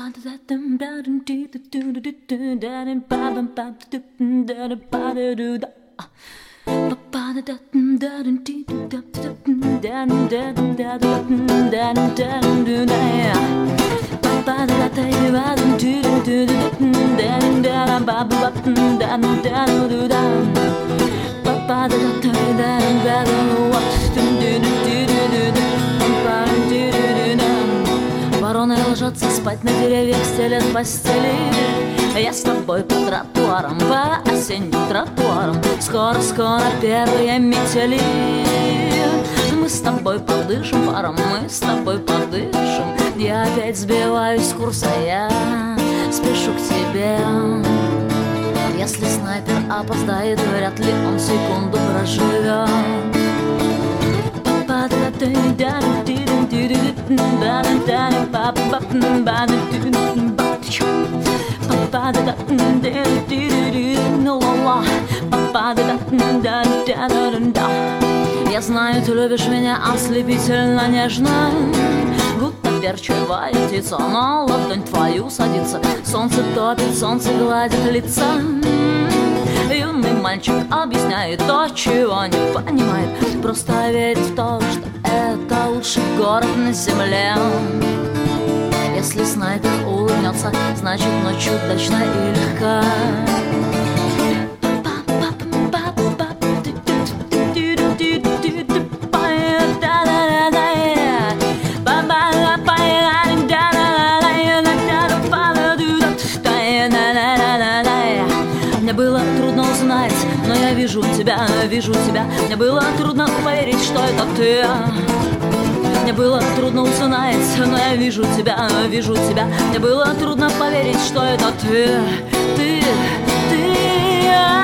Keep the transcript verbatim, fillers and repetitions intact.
Вороны ложатся спать на деревьях, стелят постели. Я с тобой по тротуарам, по осенним тротуарам. Скоро-скоро первые метели. Мы с тобой подышим паром, мы с тобой подышим. Я опять сбиваюсь с курса, я спешу к тебе. Если снайпер опоздает, вряд ли он секунду проживет. Я знаю, ты любишь меня ослепительно нежно, гутоперчивая птица на ладонь твою садится. Солнце топит, солнце гладит лица. Юный мальчик объясняет то, чего не понимает. Просто верит в то, что это лучший город на земле. Если снайпер улыбнется, значит ночь удачна и легка. Мне было трудно узнать, но я вижу тебя, вижу тебя. Мне было трудно поверить, что это ты. Мне было трудно узнать, но я вижу тебя, вижу тебя. Мне было трудно поверить, что это ты, ты, ты.